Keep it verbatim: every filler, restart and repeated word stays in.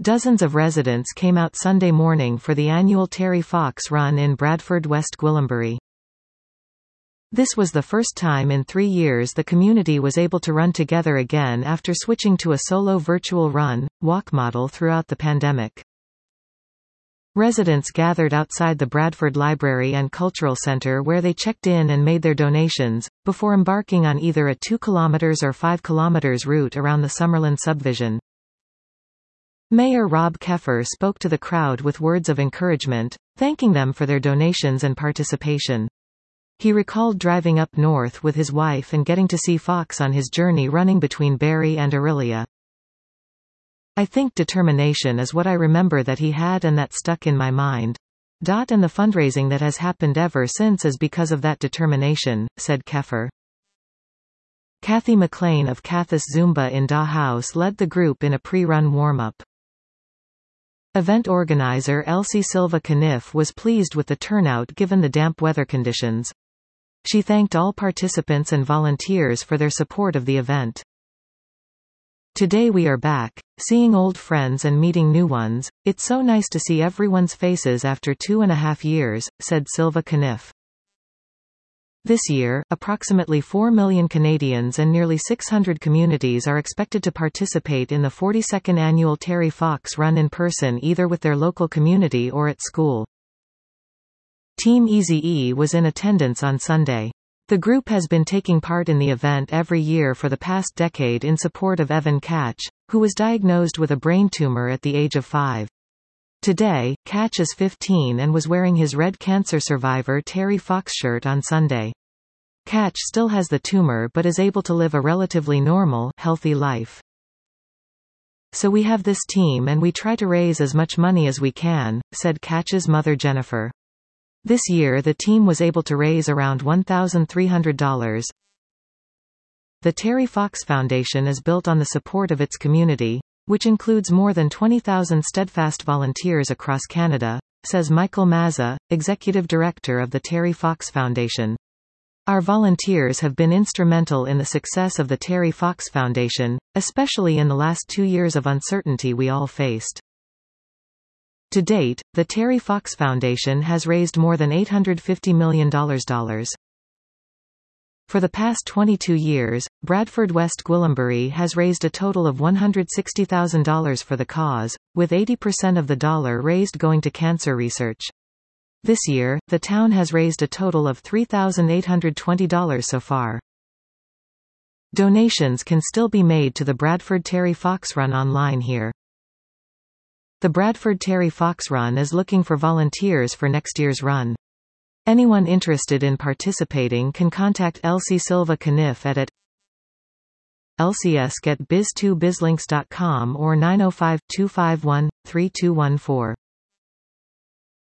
Dozens of residents came out Sunday morning for the annual Terry Fox Run in Bradford, West Gwillimbury. This was the first time in three years the community was able to run together again after switching to a solo virtual run, walk model throughout the pandemic. Residents gathered outside the Bradford Library and Cultural Centre where they checked in and made their donations, before embarking on either a two kilometres or five kilometres route around the Summerlin subdivision. Mayor Rob Keffer spoke to the crowd with words of encouragement, thanking them for their donations and participation. He recalled driving up north with his wife and getting to see Fox on his journey running between Barrie and Orillia. I think determination is what I remember that he had and that stuck in my mind. Dot and the fundraising that has happened ever since is because of that determination, said Keffer. Kathy McLean of Kathis Zumba in Da House led the group in a pre-run warm-up. Event organizer Elsie Silva Caniff was pleased with the turnout given the damp weather conditions. She thanked all participants and volunteers for their support of the event. Today we are back, seeing old friends and meeting new ones. It's so nice to see everyone's faces after two and a half years, said Silva Caniff. This year, approximately four million Canadians and nearly six hundred communities are expected to participate in the forty-second annual Terry Fox Run in person either with their local community or at school. Team Eazy-E was in attendance on Sunday. The group has been taking part in the event every year for the past decade in support of Evan Catch, who was diagnosed with a brain tumor at the age of five. Today, Catch is fifteen and was wearing his Red Cancer Survivor Terry Fox shirt on Sunday. Catch still has the tumor but is able to live a relatively normal, healthy life. So we have this team and we try to raise as much money as we can, said Catch's mother Jennifer. This year the team was able to raise around one thousand three hundred dollars. The Terry Fox Foundation is built on the support of its community, which includes more than twenty thousand steadfast volunteers across Canada, says Michael Mazza, Executive Director of the Terry Fox Foundation. Our volunteers have been instrumental in the success of the Terry Fox Foundation, especially in the last two years of uncertainty we all faced. To date, the Terry Fox Foundation has raised more than eight hundred fifty million dollars. For the past twenty-two years, Bradford West Gwillimbury has raised a total of one hundred sixty thousand dollars for the cause, with eighty percent of the dollar raised going to cancer research. This year, the town has raised a total of three thousand eight hundred twenty dollars so far. Donations can still be made to the Bradford Terry Fox Run online here. The Bradford Terry Fox Run is looking for volunteers for next year's run. Anyone interested in participating can contact Elsie Silva Caniff at at elsie at biz two bizlinks dot com or nine oh five, two five one, three two one four.